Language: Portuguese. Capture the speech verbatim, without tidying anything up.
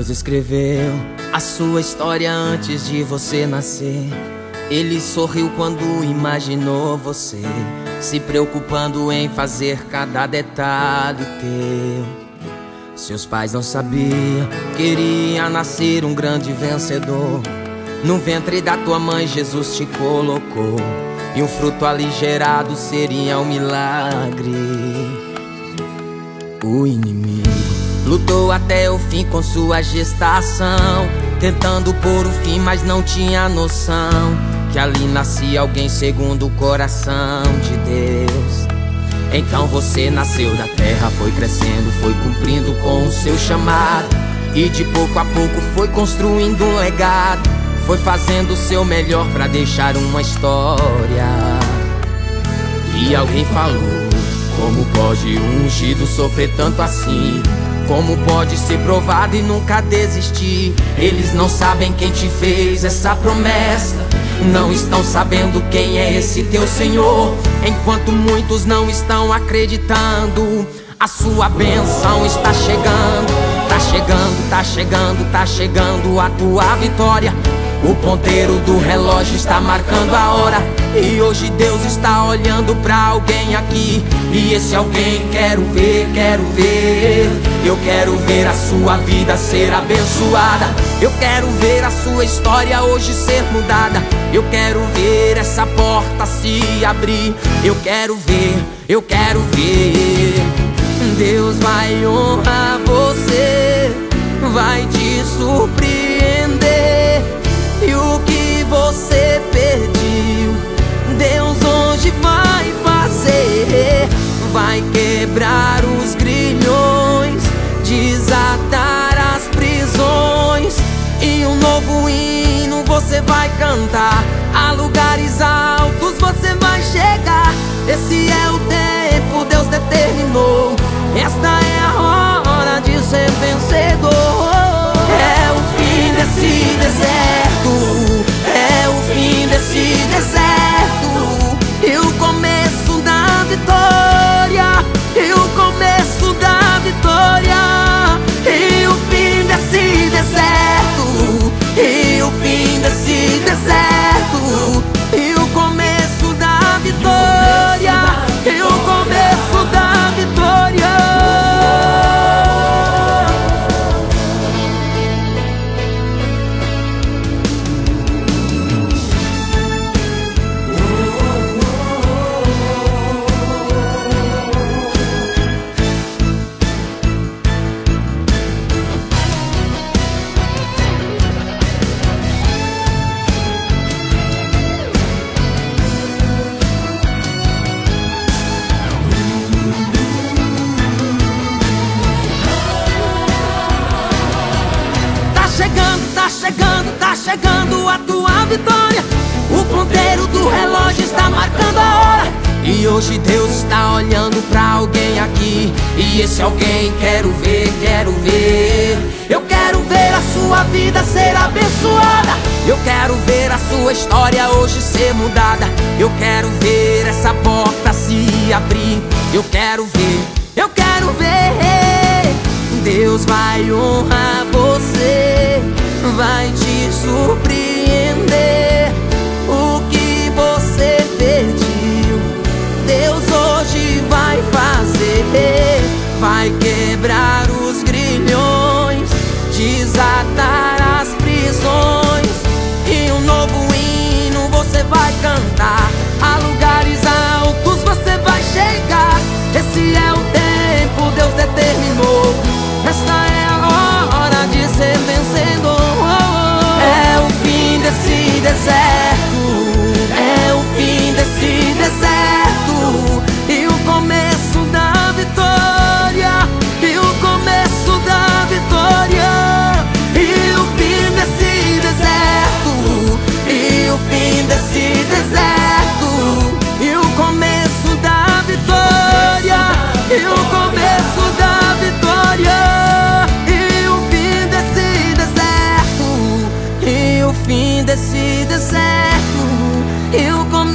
Deus escreveu a sua história antes de você nascer. Ele sorriu quando imaginou você, se preocupando em fazer cada detalhe teu. Seus pais não sabiam, queria nascer um grande vencedor. No ventre da tua mãe Jesus te colocou, e um fruto ali gerado seria um milagre. O inimigo lutou até o fim com sua gestação, tentando pôr o fim, mas não tinha noção que ali nascia alguém segundo o coração de Deus. Então você nasceu da terra, foi crescendo, foi cumprindo com o seu chamado, e de pouco a pouco foi construindo um legado, foi fazendo o seu melhor pra deixar uma história. E alguém falou: como pode um ungido sofrer tanto assim? Como pode ser provado e nunca desistir? Eles não sabem quem te fez essa promessa, não estão sabendo quem é esse teu Senhor. Enquanto muitos não estão acreditando, a sua bênção está chegando. Tá chegando, tá chegando, tá chegando a tua vitória. O ponteiro do relógio está marcando a hora, e hoje Deus está olhando pra alguém aqui. E esse alguém quero ver, quero ver. Eu quero ver a sua vida ser abençoada. Eu quero ver a sua história hoje ser mudada. Eu quero ver essa porta se abrir. Eu quero ver, eu quero ver. Deus vai honrar você, vai te surpreender. E o que você pediu, Deus hoje vai fazer. Vai quebrar os grilhões, desatar as prisões, e um novo hino você vai cantar. A lugares altos você vai chegar. Esse é o tempo, Deus determinou. Esta é a hora de ser vencedor. É o fim desse deserto, é o fim desse deserto, e o começo da vitória, e o começo da vitória. E o fim desse deserto, e o fim desse deserto, e o começo da vitória, e o começo da vitória. Tá chegando, tá chegando a tua vitória. O ponteiro do relógio está marcando a hora, e hoje Deus está olhando pra alguém aqui. E esse alguém quero ver, quero ver. Eu quero ver a sua vida ser abençoada. Eu quero ver a sua história hoje ser mudada. Eu quero ver essa porta se abrir. Eu quero ver, eu quero ver. Deus vai honrar você, vai te surpreender. O que você pediu, Deus hoje vai fazer. Vai quebrar os grilhões, desatar as prisões, e um novo hino você vai cantar. A lugares altos você vai chegar. Esse é o tempo, Deus determinou. Esta é a hora de ser vencedor. É o fim desse deserto, é o fim desse deserto, e o começo da vitória, e o começo da vitória. E o fim desse deserto, e o fim desse deserto, e o começo da vitória, e o começo da vitória. Fim desse deserto, eu